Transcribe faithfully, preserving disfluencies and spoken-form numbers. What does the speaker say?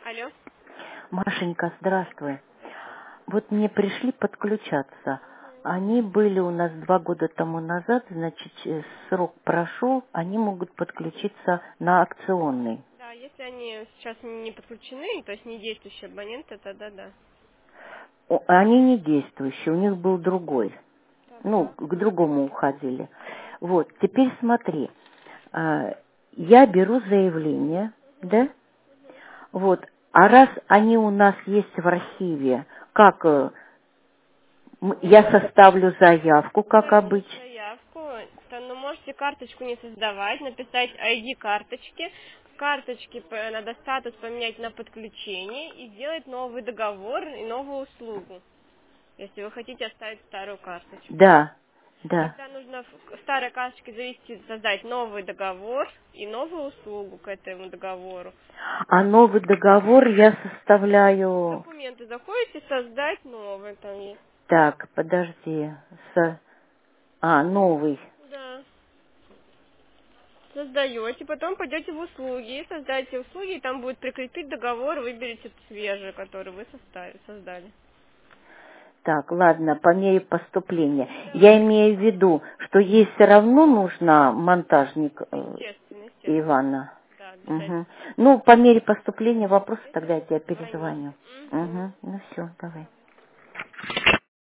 Алло. Машенька, здравствуй. Вот мне пришли подключаться. Они были у нас два года тому назад, значит, э, срок прошел, они могут подключиться на акционный. Да, если они сейчас не подключены, то есть не действующие абоненты, тогда да. О, Они не действующие, у них был другой. Так, Ну, так. к другому уходили. Вот, теперь смотри. а, Я беру заявление, да? Вот. А раз они у нас есть в архиве, как э, м- я составлю заявку, как Составите обычно. заявку, то, ну, можете карточку не создавать, написать ай ди карточки. В карточке п- надо статус поменять на подключение и сделать новый договор и новую услугу, если вы хотите оставить старую карточку. Да, да. Тогда нужно в старой карточке завести, создать новый договор и новую услугу к этому договору. А новый договор я составляю... Документы заходите, создать новый там есть. Так, подожди. С... А, новый. Да. Создаете, потом пойдете в услуги, создаете услуги, и там будет прикрепить договор, выберете свежий, который вы составили, создали. Так, ладно, по мере поступления. Да. Я имею в виду, что ей все равно нужно монтажник э, Естественно, естественно. Ивана. Да, обязательно. Угу. Ну, по мере поступления вопроса Если тогда я тебя звоните. перезвоню. Угу. Угу. Ну все, давай.